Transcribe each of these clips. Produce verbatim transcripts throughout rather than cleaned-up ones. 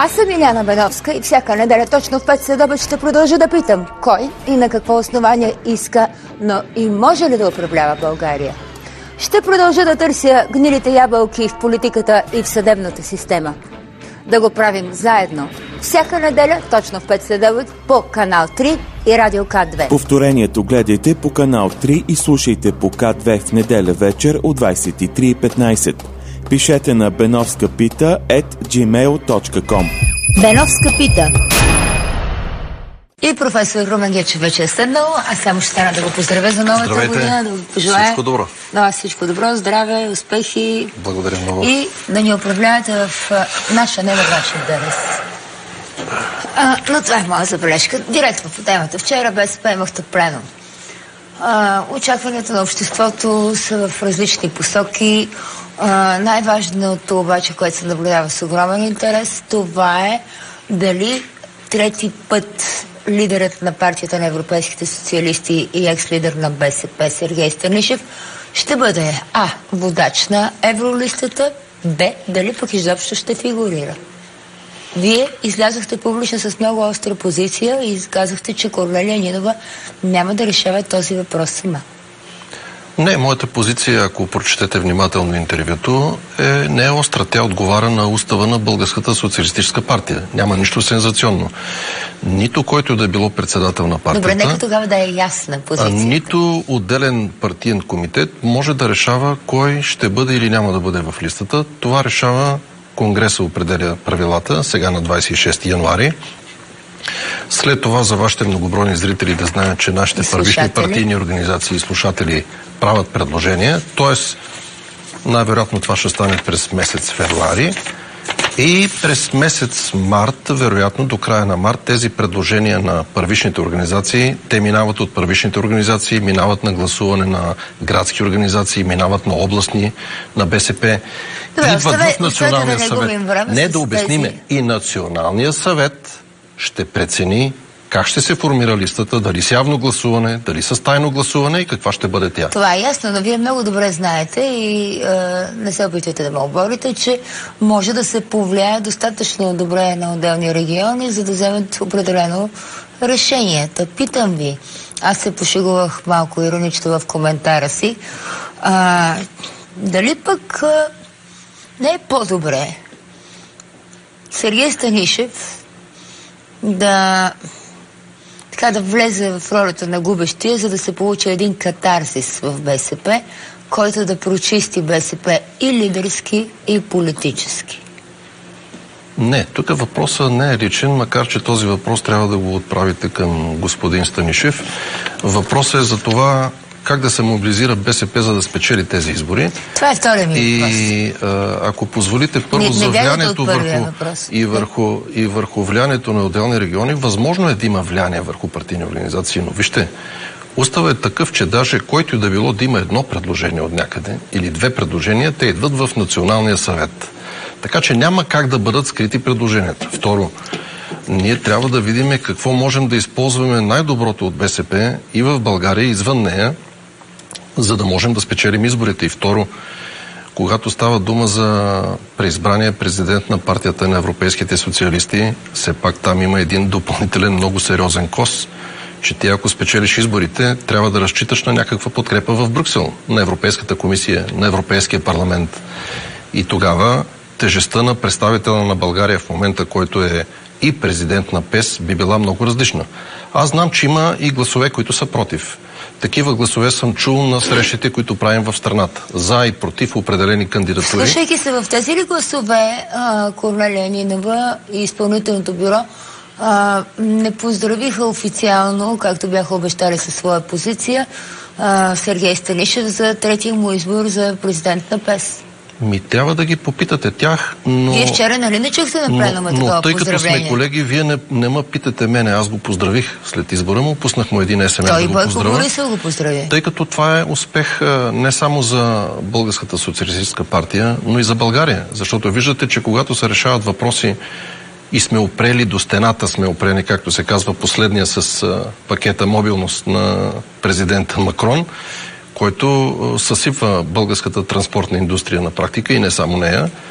Аз съм Иляна Беновска и всяка неделя точно в пет следобед ще продължа да питам кой и на какво основание иска, но и може ли да управлява България. Ще продължа да търся гнилите ябълки в политиката и в съдебната система. Да го правим заедно. Всяка неделя точно в пет следобед по канал три и Радио К две. Повторението гледайте по канал три и слушайте по К две в неделя вечер от двадесет и три и петнадесет. Пишете на benovskapita ет джимейл точка ком. Беновска пита. И професор Румен Гечев вече е седнал. Аз само ще стана да го поздравя за новата Здравейте. година, да го пожелая. Всичко добро. Да, всичко добро, здраве, успехи. Благодаря много. И да ни управлявате в а, наша, не във ваша интерес. А, но това е моя забележка. Директно по темата. Вчера БСП имахте пленум. А, очакванията на обществото са в различни посоки. А, най-важното обаче, което се наблюдава с огромен интерес, това е дали трети път лидерът на партията на европейските социалисти и екс-лидер на БСП Сергей Станишев ще бъде А. водач на евролистата, Б. дали пък изобщо ще фигурира. Вие излязохте публично с много остра позиция и казахте, че Корнелия Нинова няма да решава този въпрос сама. Не, моята позиция, ако прочетете внимателно интервюто, е, не е остра. Тя отговаря на устава на Българската социалистическа партия. Няма нищо сензационно. Нито който да е било председател на партията... Добре, нека тогава да е ясна позицията. Нито отделен партиен комитет може да решава кой ще бъде или няма да бъде в листата. Това решава Конгреса, определя правилата, сега на двадесет и шести януари. След това за вашите многобройни зрители да знаят, че нашите първични партийни организации и слушатели правят предложения, т.е. най-вероятно това ще стане през месец февруари и през месец март, вероятно до края на март, тези предложения на първичните организации, те минават от първичните организации, минават на гласуване на градски организации, минават на областни, на БСП. Добре, идват оставе, в Националния да съвет. Не да обясниме. Тези... И Националния съвет ще прецени как ще се формира листата, дали с явно гласуване, дали с тайно гласуване и каква ще бъде тя. Това е ясно, но вие много добре знаете и е, не се опитвайте да ме оборите, че може да се повлияе достатъчно добре на отделни региони, за да вземат определено решение. Та питам ви, аз се пошегувах малко иронично в коментара си, а, дали пък а, не е по-добре Сергей Станишев да така да влезе в ролята на губещия, за да се получи един катарзис в БСП, който да прочисти БСП и лидерски, и политически? Не, тук въпросът не е личен, макар че този въпрос трябва да го отправите към господин Станишев. Въпросът е за това как да се мобилизира БСП, за да спечели тези избори. Това е втория ми въпрос. И а, ако позволите първо не, за влиянието върху и, върху и върху влиянието на отделни региони, възможно е да има влияние върху партийни организации, но вижте, уставът е такъв, че даже който да било да има едно предложение от някъде или две предложения, те идват в Националния съвет. Така че няма как да бъдат скрити предложенията. Второ, ние трябва да видим какво можем да използваме най-доброто от БСП и в България, и извън нея, за да можем да спечелим изборите. И второ, когато става дума за преизбрания президент на партията на европейските социалисти, все пак там има един допълнителен много сериозен кос, че ти ако спечелиш изборите, трябва да разчиташ на някаква подкрепа в Брюксел, на Европейската комисия, на Европейския парламент. И тогава тежестта на представителя на България в момента, който е и президент на ПЕС, би била много различна. Аз знам, че има и гласове, които са против. Такива гласове съм чул на срещите, които правим в страната. За и против определени кандидатури. Слушайки се в тези ли гласове, а, Корнелия Нинова и изпълнителното бюро а, не поздравиха официално, както бяха обещали със своя позиция, а, Сергей Станишев за третия му избор за президент на ПЕС? Ми трябва да ги попитате тях, но... Вие вчера нали не чухте на пленума такова поздравление? Но тъй като сме колеги, вие не, не ме питате мене, аз го поздравих след избора му, пуснах му един ес ем ес да го поздравя. Той Бойко го поздрави. Тъй като това е успех не само за Българската социалистическа партия, но и за България. Защото виждате, че когато се решават въпроси и сме опрели до стената, сме опрени, както се казва, последния с пакета мобилност на президента Макрон, който съсипва българската транспортна индустрия на практика и не само нея.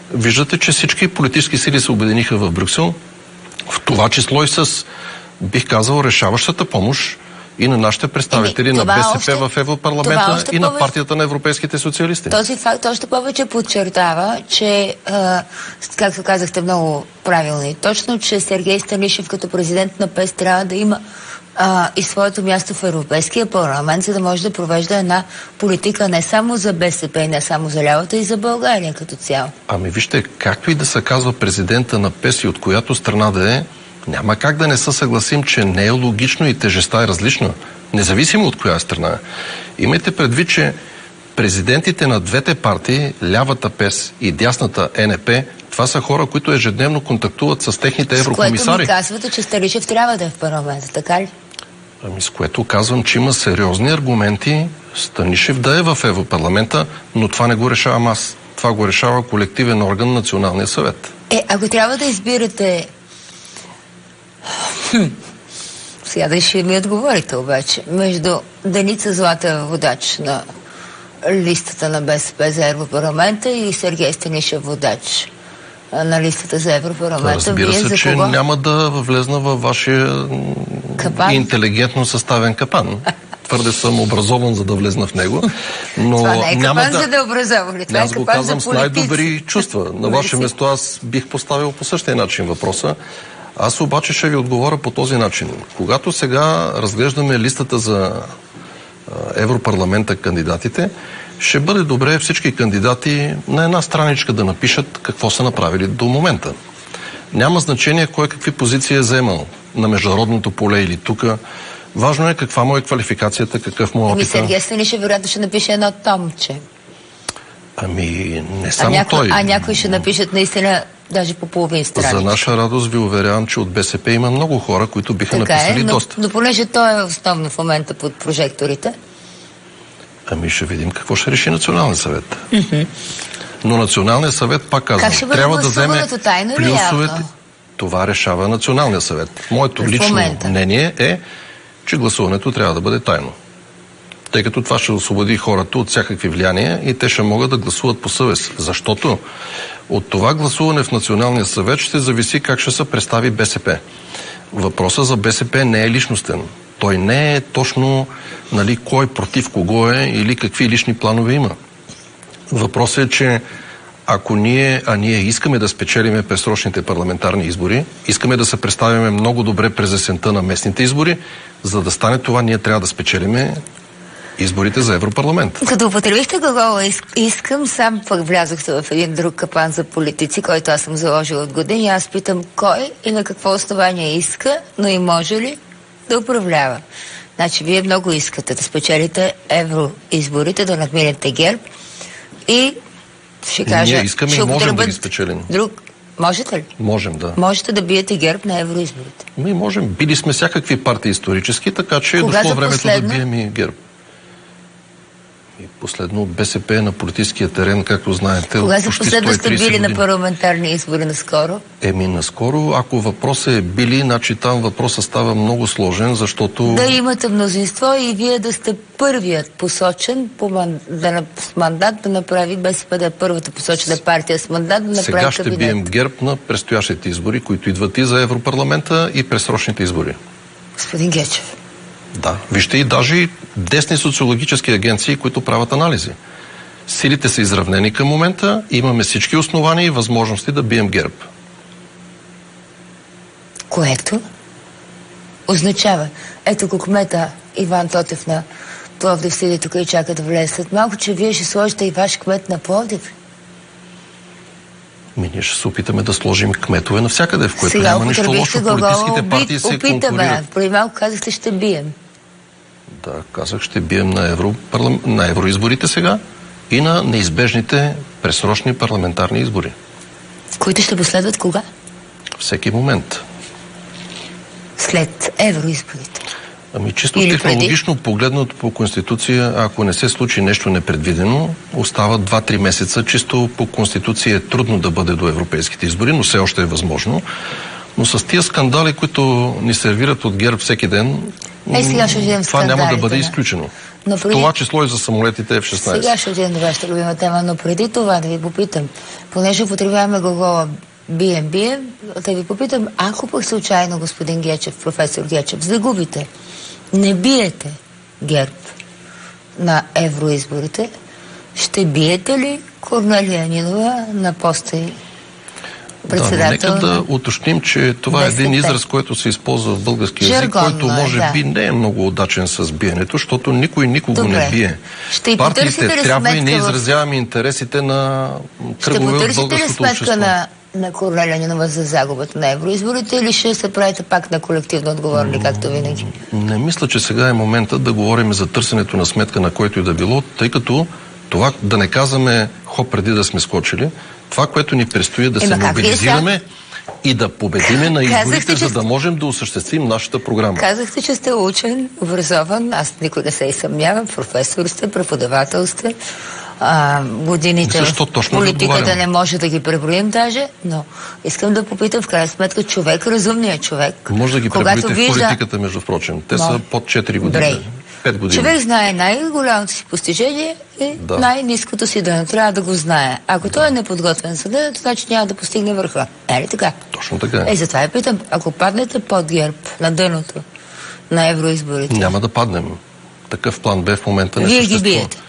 Виждате, че всички политически сили се обединиха в Брюксел, в това число и с, бих казал, решаващата помощ и на нашите представители Еми, на БСП още, в Европарламента и на повече, партията на европейските социалисти. Този факт още повече подчертава, че, а, както казахте много правилно и точно, че Сергей Станишев като президент на ПЕС трябва да има а, и своето място в Европейския парламент, за да може да провежда една политика не само за БСП и не само за лявата, и за България като цяло. Ами вижте, както и да се казва президента на ПЕС и от която страна да е, няма как да не се съгласим, че не е логично и тежестта е различна, независимо от коя страна. Имайте предвид, че президентите на двете партии, лявата ПЕС и дясната ЕНП, това са хора, които ежедневно контактуват с техните еврокомисари. С което ми казвате, че Станишев трябва да е в парламента, така ли? Ами с което казвам, че има сериозни аргументи Станишев да е в Европарламента, но това не го решавам аз. Това го решава колективен орган, Националния съвет. Е, ако трябва да избирате... Хм. Сега да ще ми отговорите обаче. Между Деница Златева, водач на листата на БСП за Европарламента, и Сергей Станишев, водач на листата за Европарламента. Разбира се, Вие че кого? няма да влезна във вашия капан? Интелигентно съставен капан. Твърде съм образован, за да влезна в него. Но това не е няма капан да... за да образовали. Това аз е го капан казвам за с най-добри чувства. На ваше место аз бих поставил по същия начин въпроса. Аз обаче ще ви отговоря по този начин. Когато сега разглеждаме листата за Европарламента кандидатите, ще бъде добре всички кандидати на една страничка да напишат какво са направили до момента. Няма значение кой какви позиции е заемал на международното поле или тук. Важно е каква му е квалификацията, какъв му е опита. Ами Сергей Станишев вероятно ще напише едно томче. Ами не само а някой, той. А някои ще напишат наистина даже по половин страничка. За наша радост ви уверявам, че от БСП има много хора, които биха така написали е, но, доста. Но понеже той е основно в момента под прожекторите. Ами ще видим какво ще реши Националният съвет. Mm-hmm. Но Националният съвет, пак казвам, трябва да вземе тайно плюсовете. Това решава Националният съвет. Моето в лично момента. мнение е, че гласуването трябва да бъде тайно. Тъй като това ще освободи хората от всякакви влияния и те ще могат да гласуват по съвест. Защото от това гласуване в Националния съвет ще зависи как ще се представи БСП. Въпросът за БСП не е личностен. Той не е точно, нали, кой против кого е или какви лични планове има. Въпросът е, че ако ние, а ние искаме да спечелиме предсрочните парламентарни избори, искаме да се представяме много добре през есента на местните избори, за да стане това, ние трябва да спечелиме изборите за Европарламент. Като употребихте глагола искам, сам пък влязохте в един друг капан за политици, който аз съм заложила от години. Аз питам кой и на какво основание иска, но и може ли да управлява. Значи вие много искате да спечелите евроизборите, да надминете ГЕРБ и ще кажа... Ние искаме и можем да ги спечелим. Друг... Можете ли? Можем, да. Можете да биете ГЕРБ на евроизборите. Ми можем. Били сме всякакви партии исторически, така че Кога е дошло времето последно? да бием и ГЕРБ. И последно от БСП на политическия терен, както знаете, Кога от за почти последно сте били години. на парламентарни избори наскоро? Еми, наскоро, ако въпросът е били, значи там въпросът става много сложен, защото... Да имате мнозинство и вие да сте първият посочен по ман... да, с мандат да направи, БСП да е първата посочена партия с мандат да направи Сега ще кабинет. бием ГЕРБ на предстоящите избори, които идват и за Европарламента, и предсрочните избори. Господин Гечев. Да. Вижте и даже и десни социологически агенции, които правят анализи. Силите са изравнени към момента, имаме всички основания и възможности да бием ГЕРБ. Което означава, ето го кмета Иван Тотев на Пловдив седи тук и чака да влезе след малко, че вие ще сложите и ваш кмет на Пловдив. Ми ние ще се опитаме да сложим кметове навсякъде, в което сега няма нищо лошо. Политическите партии се опитаме. конкурират. Преди малко казахте, ще бием. Да, казах, ще бием на, евро, парлам... на евроизборите сега и на неизбежните предсрочни парламентарни избори. Които ще последват кога? Всеки момент. След евроизборите. Ами чисто Или технологично преди? Погледнато по Конституция, ако не се случи нещо непредвидено, остават два-три месеца. Чисто по Конституция е трудно да бъде до европейските избори, но все още е възможно. Но с тия скандали, които ни сервират от ГЕРБ всеки ден, е, сега ще това няма да бъде изключено. Но преди... В това число и за самолетите Еф шестнайсет. Сега ще отидем до вашата любима тема, но преди това да ви попитам, понеже употребяваме глагола бием, бием, да ви попитам, ако пък случайно, господин Гечев, професор Гечев, загубите, не биете ГЕРБ на евроизборите, ще биете ли Корнелия Нинова на поста и председател? Да, нека да уточним, че това е един израз, който се използва в български език, който може да. би не е много удачен с биенето, защото никой никого Добре. не бие. Ще партиите трябва и не в... изразяваме интересите на кръгове от българското общество. Ще на, на Корнелия Нинова за загубата на евроизборите или ще се правите пак на колективно отговорни, както винаги? Не мисля, че сега е момента да говорим за търсенето на сметка на който и да било, тъй като това да не казваме хоп преди да сме скочили, това, което ни предстои да е, се мобилизираме и да победиме на изборите, Казахте, за да можем да осъществим нашата програма. Казахте, че сте учен, образован, аз никой не се и съмнявам, професор сте, преподавател сте, а, годините в политиката да не може да ги преброим даже, но искам да попитам в крайна сметка човек, разумният човек. Може да ги преброите в политиката, между впрочем. Те но... са под четири години. пет години. Човек знае най-голямото си постижение и да. най-ниското си дъно. Трябва да го знае. Ако да. той е неподготвен за дъното, значи няма да постигне върха. Е ли така? Точно така. Е, затова я питам, ако паднете под ГЕРБ на дъното на евроизборите... Няма да паднем. Такъв план Б в момента не Вие съществува. Вие ги биете?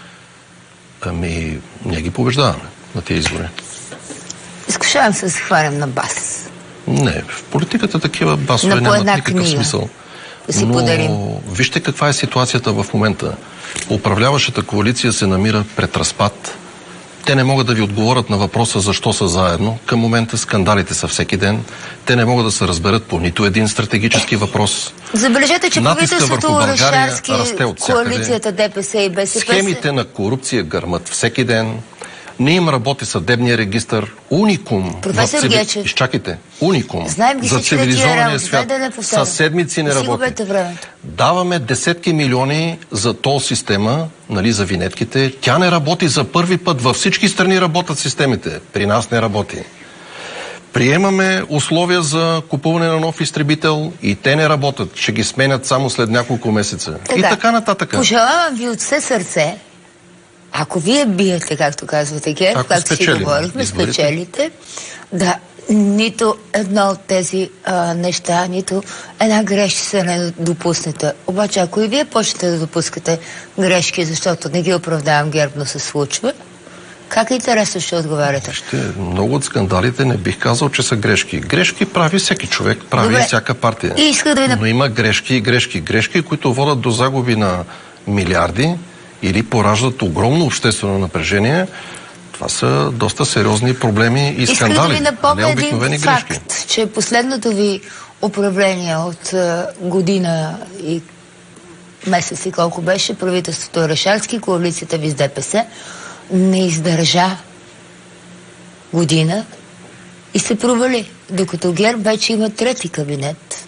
Ами, ние ги побеждаваме на тези избори. Изкушавам се да се хванем на бас. Не, в политиката такива басове нямат никакъв книга. смисъл. Да си Но подарим. Вижте каква е ситуацията в момента. Управляващата коалиция се намира пред разпад. Те не могат да ви отговорят на въпроса защо са заедно. Към момента скандалите са всеки ден. Те не могат да се разберат по нито един стратегически въпрос. Забележете, че правителството Орешарски, коалицията ДПС и БСП... Схемите на корупция гърмат всеки ден. Не им работи съдебния регистър. Уникум. Професор цивили... Гечев. Изчакайте. Уникум. Знаем ги за цивилизования свят. Са седмици не работи. Даваме десетки милиони за тол система, нали, за винетките. Тя не работи за първи път. Във всички страни работят системите. При нас не работи. Приемаме условия за купуване на нов изтребител и те не работят. Ще ги сменят само след няколко месеца. Така. И така нататък. Пожелавам ви от все сърце, ако вие биете, както казвате ГЕРБ, както си говорихме, спечелите, да, нито едно от тези а, неща, нито една грешка не допуснете. Обаче, ако и вие почнете да допускате грешки, защото не ги оправдавам ГЕРБ, но се случва, как интересно ще отговаряте? Ще, много от скандалите не бих казал, че са грешки. Грешки прави всеки човек, прави Добре. всяка партия. И да... Но има грешки и грешки. Грешки, които водят до загуби на милиарди, или пораждат огромно обществено напрежение, това са доста сериозни проблеми и скандали, Искам да ви напомня един факт, грешки. че последното ви управление от година и месец и колко беше, правителството Орешарски, коалицията ви с ДПС, не издържа година и се провали, докато ГЕРБ вече има трети кабинет.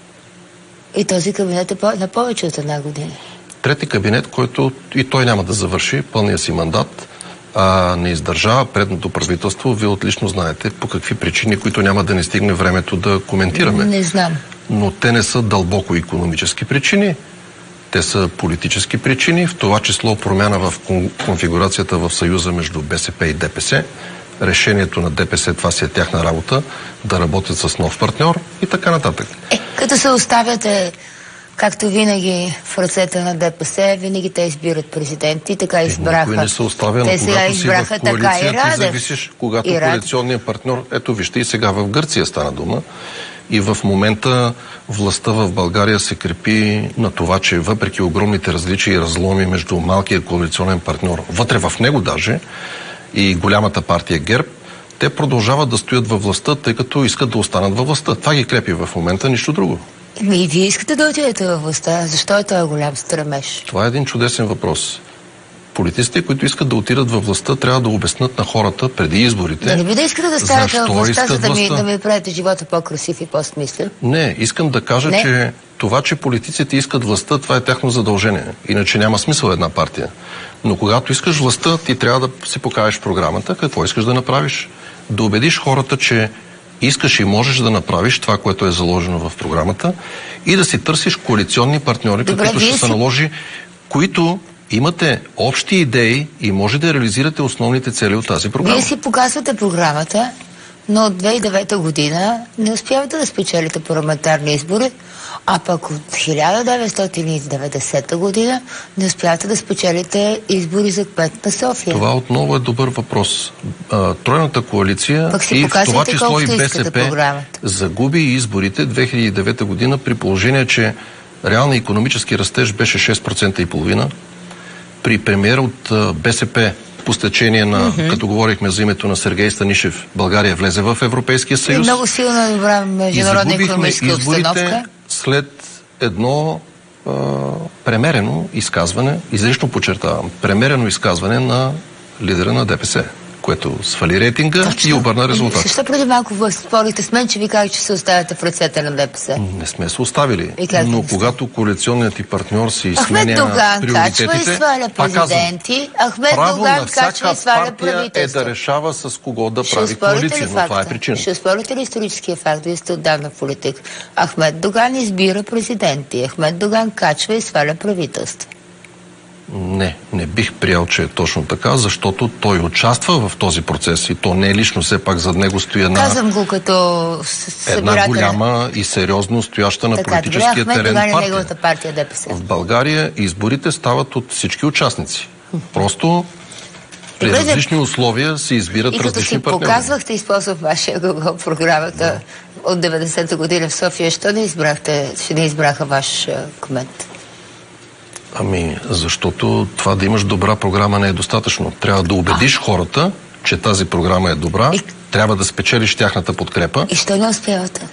И този кабинет е на повече от една година. Трети кабинет, който и той няма да завърши пълния си мандат, а не издържа предното правителство. Вие отлично знаете по какви причини, които няма да не стигне времето да коментираме. Не знам. Но те не са дълбоко икономически причини. Те са политически причини, в това число промяна в конфигурацията в съюза между БСП и ДПС. Решението на ДПС, това си е тяхна работа, да работят с нов партньор и така нататък. Е, като се оставяте, както винаги, в ръцете на ДПС, винаги те избират президенти, така избраха. Никой не се оставя, те сега избраха така и Радев. Ти зависиш, когато и коалиционният партньор, ето вижте и сега в Гърция стана дума, и в момента властта в България се крепи на това, че въпреки огромните различия и разломи между малкия коалиционен партньор, вътре в него даже, и голямата партия ГЕРБ, те продължават да стоят във властта, тъй като искат да останат във властта. Това ги крепи в момента, нищо друго. И вие искате да отидете във властта. Защо е този голям стремеж? Това е един чудесен въпрос. Политиците, които искат да отидат във властта, трябва да обяснат на хората преди изборите. Да не би да искате да станете във властта, за да ми, да ми правите живота по-красив и по-смислен? Не, искам да кажа, не? че това, че политиците искат властта, това е тяхно задължение. Иначе няма смисъл една партия. Но когато искаш властта, ти трябва да си покажеш програмата. Какво искаш да направиш? Да убедиш хората, че искаш и можеш да направиш това, което е заложено в програмата и да си търсиш коалиционни партньори, Добре, които ще си... се наложи, които имате общи идеи и може да реализирате основните цели от тази програма. Вие си показвате програмата, но от две хиляди и девета година не успявате да спечелите парламентарни избори, а пък от хиляда деветстотин и деветдесета година не успявате да спечелите избори за кмет на София. Това отново е добър въпрос. А, тройната коалиция и в това число и БСП загуби изборите две хиляди и девета година при положение, че реалният икономически растеж беше шест процента и половина. При премиер от БСП по стечение на, mm-hmm. като говорихме за името на Сергей Станишев, България влезе в Европейския съюз. И много силна добра международна икономическа обстановка. След едно а, премерено изказване, изрично подчертавам, премерено изказване на лидера на ДПС, което свали рейтинга. Точно. И обърна резултат. Защо преди малко ви спорите с мен, че ви казах, че се оставяте в ръцете на ДПС? Не сме се оставили. Но когато коалиционният ти партньор си сменя приоритетите, пак казвам, право на всяка партия е да решава с кого да ще прави коалиция, но това е причина. Ще спорите ли историческия факт? Вие сте отдавна в политик. Ахмед Доган избира президенти. Ахмед Доган качва и сваля правителство. Не, не бих приел, че е точно така, защото той участва в този процес и то не е лично, все пак зад него стои една, Казвам го като една голяма и сериозно стояща на така, политическия добре, терен партия. Неговата партия ДПС. В България изборите стават от всички участници. Просто при добре, различни условия се избират различни партньори. И като си показвахте използвах вашия Google програмата да. От деветдесета година в София, що не избрахте, ще не избраха ваш кмет? Ами, защото това да имаш добра програма не е достатъчно. Трябва да убедиш а. хората, че тази програма е добра, и... трябва да спечелиш тяхната подкрепа. И що не успявате?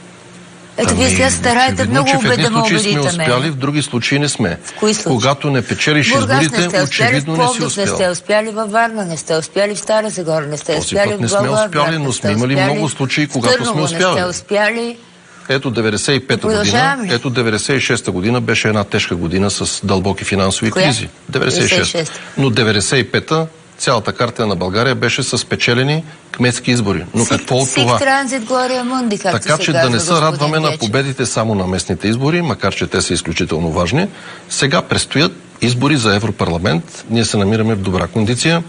Ето, ами, вие сега стараете много убедено да ме убедите. В едни случаи сме успяли, в други случаи не сме. В кои случаи? Когато не печелиш изборите, не очевидно не си успял. Не сте успяли във Варна, не сте успяли в Стара Загора, не сте успяли в Този път не сме успяли, но сме имали много случаи, когато сме успяли. Не сте успяли. Ето деветдесет и пета година, ето деветдесет и шеста година беше една тежка година с дълбоки финансови Коя? кризи. деветдесет и шеста. Но деветдесет и пета цялата карта на България беше с спечелени кметски избори. Но Сик, какво от това? Транзит, Глория Мунди, така че да не се радваме Гече. на победите само на местните избори, макар че те са изключително важни. Сега предстоят избори за Европарламент. Ние се намираме в добра кондиция.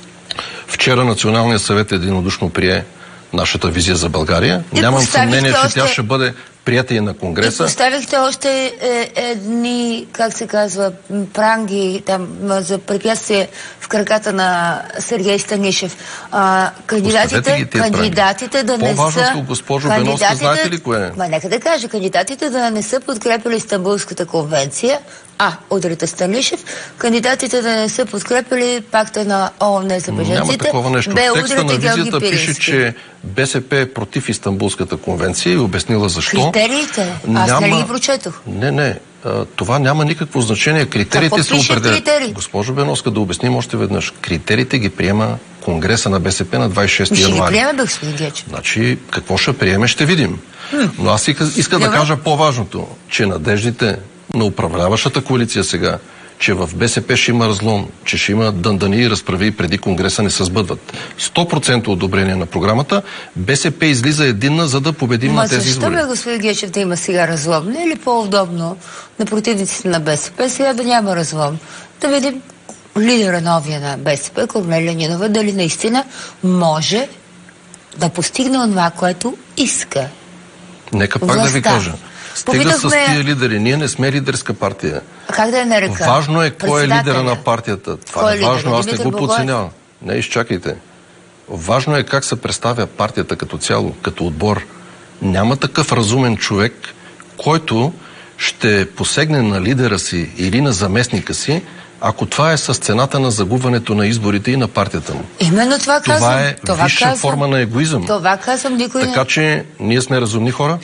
Вчера Националният съвет единодушно прие нашата визия за България. И Нямам съмнение, още... че тя ще бъде прията и на Конгреса. И поставихте още е, едни, как се казва, пранги там за препятствие в краката на Сергей Станишев. А, кандидатите, кандидатите да не са... По-важното, госпожо Беновска, знаете ли кое е? Ма, нека да кажа, кандидатите да не са подкрепили Истанбулската конвенция, а, удрите Станишев, кандидатите да не са подкрепили пакта на ООН за бежанците. Няма такова нещо. В текста на визията пише, че БСП е против Истанбулската конвенция и обяснила защо. Критериите? Аз няма... не ли ги прочетох? Не, не. А, това няма никакво значение. Критериите се определят. Критерии? Госпожо Беновска, да обясним още веднъж. Критериите ги приема Конгреса на БСП на двадесет и шести януари. Ще ги приеме, господин Гечев. Значи, какво ще приеме, ще видим. Хм. Но аз иска, иска да кажа по-важното, че надеждите на управляващата коалиция сега, че в БСП ще има разлом, че ще има дъндани и разправи преди Конгреса не се сбъдват. сто процента одобрение на програмата, БСП излиза единна, за да победим Ма на тези избори. Защо бе, господин Гечев, да има сега разлом? Не е ли по-удобно на противниците на БСП сега да няма разлом? Да видим лидера новия на БСП, Корнелия Нинова, дали наистина може да постигне това, което иска. Нека пак властта. Да ви кажа. Стига с тия лидери. Ние не сме лидерска партия. А как да я нарека? Важно е кой е лидера на партията. Това кой е важно. Аз не го подценявам. Не, изчакайте. Важно е как се представя партията като цяло, като отбор. Няма такъв разумен човек, който ще посегне на лидера си или на заместника си, ако това е с цената на загубването на изборите и на партията му. Именно това казвам. Това е това висша казвам. форма на егоизъм. Това казвам, никой Така че ние сме разумни хора.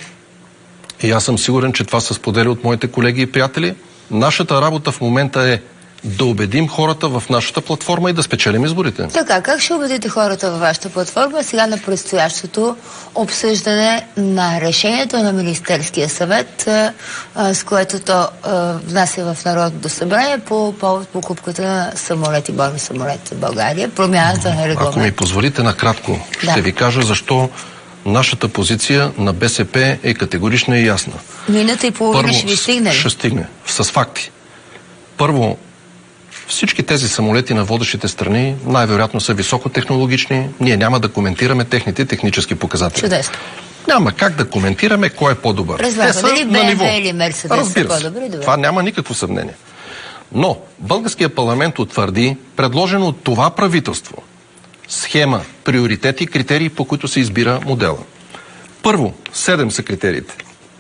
И аз съм сигурен, че това се споделя от моите колеги и приятели. Нашата работа в момента е да убедим хората в нашата платформа и да спечелим изборите. Така, как ще убедите хората във вашата платформа сега на предстоящото обсъждане на решението на Министерския съвет, а, а, с което то а, внася в Народното събрание по повод покупката на самолети, бойни самолети в България, промяната на регламент? Ако ми позволите накратко, да. ще ви кажа защо нашата позиция на БСП е категорична и ясна. Минута и половина ще ви стигне. Ще стигне. С факти. Първо, Всички тези самолети на водещите страни най-вероятно са високотехнологични. Ние няма да коментираме техните технически показатели. Чудесно. Няма как да коментираме кой е по-добър. Разбрах, те са дали на ниво. Б М В или Мерседес са по-добри? Това няма никакво съмнение. Но българският парламент утвърди предложено от това правителство схема, приоритети, критерии, по които се избира модела. Първо, седем са критериите.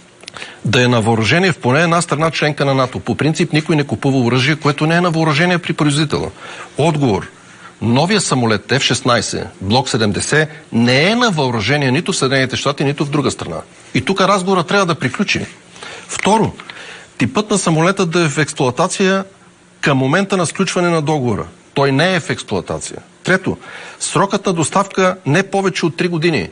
Да е на въоръжение в поне една страна членка на НАТО. По принцип никой не купува оръжие, което не е на въоръжение при производителя. Отговор. Новия самолет Еф шестнайсет, блок седемдесет, не е на въоръжение нито в Съединените щати, нито в друга страна. И тук разговорът трябва да приключи. Второ, типът на самолета да е в експлоатация към момента на сключване на договора. Той не е в експлоатация. Трето, срокът на доставка не повече от три години.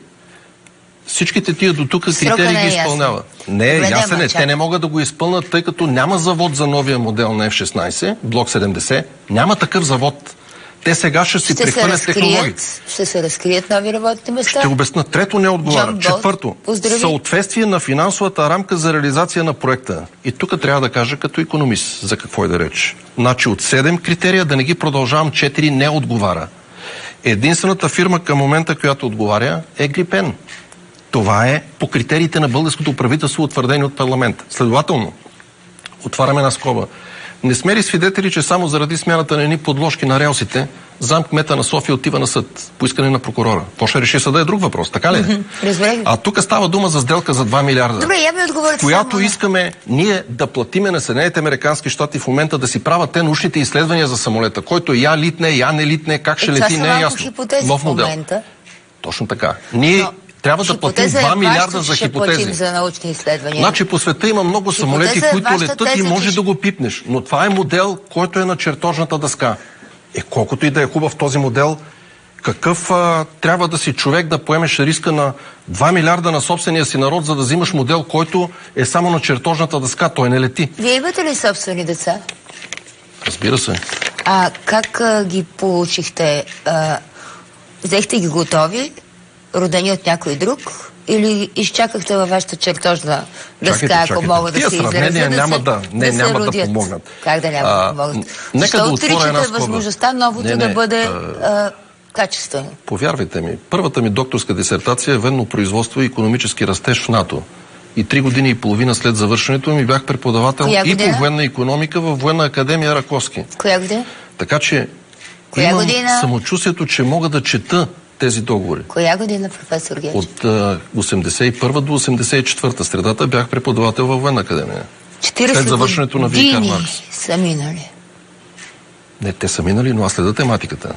Всичките тия до тук критерии ги изпълнява. Не е ясен е. Те не могат да го изпълнят, тъй като няма завод за новия модел на Еф шестнайсет, блок седемдесет. Няма такъв завод. Те сега ще си прехвърлят технологията. Ще се разкрият нови работни места. Ще обясна. Трето не отговаря. Четвърто. Съответствие на финансовата рамка за реализация на проекта. И тук трябва да кажа като икономист за какво е да реч. Значи от седем критерия, да не ги продължавам, четири не отговаря. Единствената фирма към момента, която отговаря, е Грипен. Това е по критериите на българското правителство, утвърдени от парламента. Следователно, отваряме на скоба. Не сме ли свидетели, че само заради смяната на едни подложки на релсите, замкмета на София отива на съд по искане на прокурора? Какво ще реши съда е друг въпрос, така ли? Mm-hmm. А тук става дума за сделка за два милиарда. Добре, я ми отговорите която само... искаме ние да платиме на Съединените американски щати в момента да си правят те научните изследвания за самолета, който я литне, я не литне, как ще е, лети, не е ясно. Хипотези нов модел. В момента. Точно така. Ние Но... трябва да платим два милиарда за хипотези. За научни изследвания. Значи по света има много самолети, които летат и може да го пипнеш. Но това е модел, който е на чертожната дъска. Е, колкото и да е хубав този модел, какъв а, трябва да си човек да поемеш риска на два милиарда на собствения си народ, за да взимаш модел, който е само на чертожната дъска, той не лети. Вие имате ли собствени деца? Разбира се. А как а, ги получихте? А, взехте ги готови? Родени от някой друг? Или изчакахте във вашата чертожна дъска, ако чакайте. Мога да се изразя, да, няма да, не, да няма да помогнат. Как да няма а, да помогнат? Защо да отричате възможността новото не, не, да бъде а, а, качествено? Повярвайте ми, първата ми докторска дисертация е военно производство и икономически растеж в НАТО. И три години и половина след завършването ми бях преподавател и по военна икономика във Военна академия Раковски. Коя година? Така че Коя имам година? самочувствието, че мога да чета тези договори. Коя година, професор Гечев? От а, осемдесет и първа до осемдесет и четвърта средата бях преподавател във Военна академия. четирийсет след завършването на Викар Маркс. Са минали. Не, те са минали, но аз следа тематиката.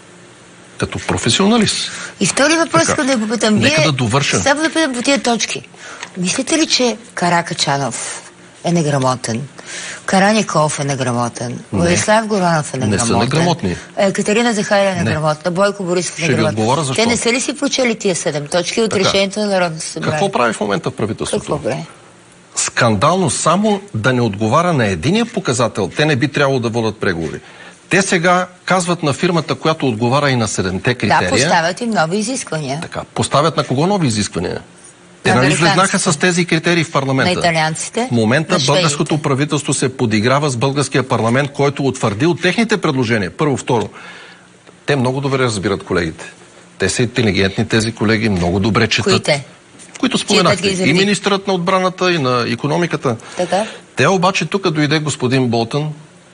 Като професионалист. И втори въпрос, искам да го питам. Нека Вие, да довърша. Само да питам по тия точки. Мислите ли, че Каракачанов е неграмотен? Караников е неграмотен. Владислав Горанов е неграмотен. Не са неграмотни. Екатерина Захария е неграмотна. Бойко Борисов е неграмотен. Те не са ли си прочели тия седем точки от така. Решението на Народното събрание? Какво прави в момента в правителството? Какво прави? Скандално само да не отговаря на единия показател. Те не би трябвало да водят преговори. Те сега казват на фирмата, която отговаря и на седемте критерия. Да, поставят им нови изисквания. Така, поставят на кого нови изисквания? Те нали влезнаха с тези критерии в парламента? На италианците? В момента българското правителство се подиграва с българския парламент, който утвърдил техните предложения. Първо, второ. Те много добре разбират колегите. Те са интелигентни тези колеги, много добре четат. Кои те? Които споменахте. И министърът на отбраната, и на икономиката. Така? Те обаче тук дойде господин Болтън,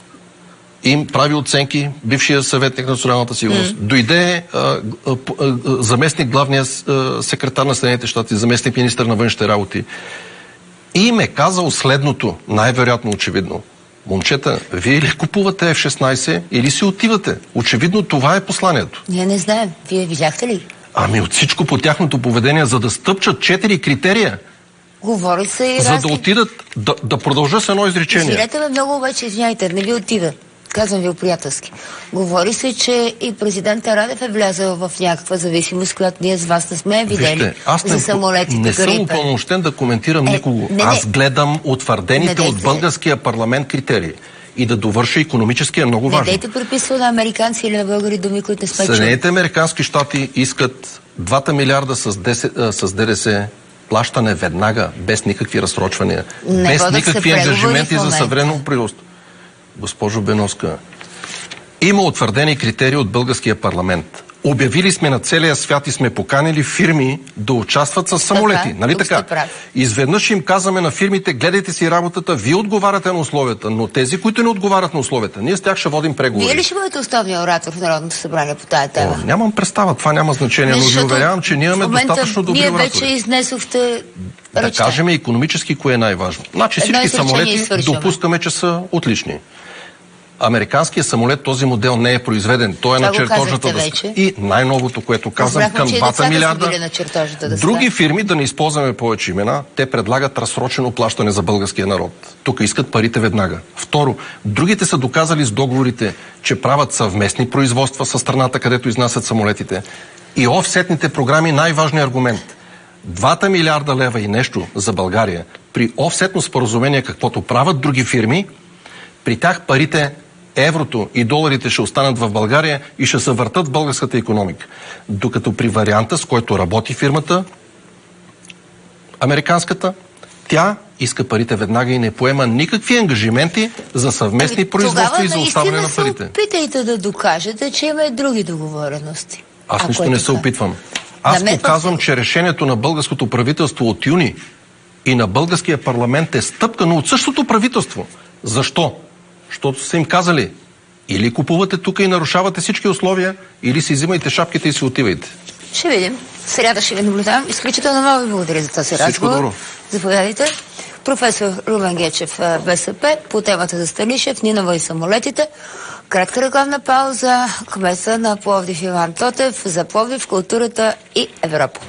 им прави оценки, бившия съветник на националната сигурност. Mm. Дойде а, а, а, заместник главния а, секретар на Съединените щати, заместник министър на външните работи. И им е казал следното, най-вероятно очевидно. Момчета, вие ли купувате Еф шестнайсет или си отивате? Очевидно това е посланието. Ние не знаем. Вие видяхте ли? Ами от всичко по тяхното поведение, за да стъпчат четири критерия. Говори се и За разли... да отидат, да, да продължа с едно изречение. Извинете ме много, обаче, извиняйте, не ви отива. Казвам ви приятелски. Говори се, че и президента Радев е влязъл в някаква зависимост, която ние с вас не сме видели. Вижте, аз не, за самолетите. Не съм упълномощен да коментирам е, никого. Не, не. Аз гледам утвърдените от българския парламент критерии. И да довърша икономически е много важно. Не дейте приписва на американци или на българи думи, които не сме чули. Съединените американски щати искат двата милиарда с, десет, а, с ДДС плащане веднага, без никакви разсрочвания, не без никакви ангажименти за съвременно производство. Госпожо Беновска, Има утвърдени критерии от българския парламент. Обявили сме на целия свят и сме поканили фирми да участват с самолети. Така, нали така? Изведнъж им казваме на фирмите, гледайте си работата, вие отговаряте на условията, но тези, които не отговарят на условията, ние с тях ще водим преговори. Вие ли ще бъдете основния оратор в Народното събрание по тая тема? О, нямам представа, това няма значение, но ви уверявам, че ние имаме достатъчно добри вие оратори. Вие вече изнесохте да речта. Кажем икономически кое е най-важно. Значи всички самолети допускаме, че са отлични. Американският самолет, този модел не е произведен. Той е на чертожната дъска. И най-новото, което казвам, към двата милиарда. Други фирми, да не използваме повече имена, те предлагат разсрочено плащане за българския народ. Тук искат парите веднага. Второ, другите са доказали с договорите, че правят съвместни производства със страната, където изнасят самолетите. И офсетните програми, най-важният аргумент. Двата милиарда лева и нещо за България при офсетно споразумение, каквото правят други фирми, при тях парите, еврото и доларите ще останат в България и ще се въртат в българската икономика. Докато при варианта, с който работи фирмата, американската, тя иска парите веднага и не поема никакви ангажименти за съвместни ами, производства и за оставане на парите. Опитайте да докажете, че има и други договорености. Аз нищо не се опитвам. Аз показвам, че решението на българското правителство от юни и на българския парламент е стъпка, но от същото правителство. Защо? Защото са им казали, или купувате тук и нарушавате всички условия, или си взимайте шапките и си отивайте. Ще видим. Сряда ще ви наблюдавам. Изключително много ви благодаря за този разговор. Добро. Заповядайте. Професор Румен Гечев, БСП, по темата за Станишев, Нинова и самолетите. Кратка рекламна пауза. Кмета на Пловдив Иван Тотев за Пловдив, културата и Европа.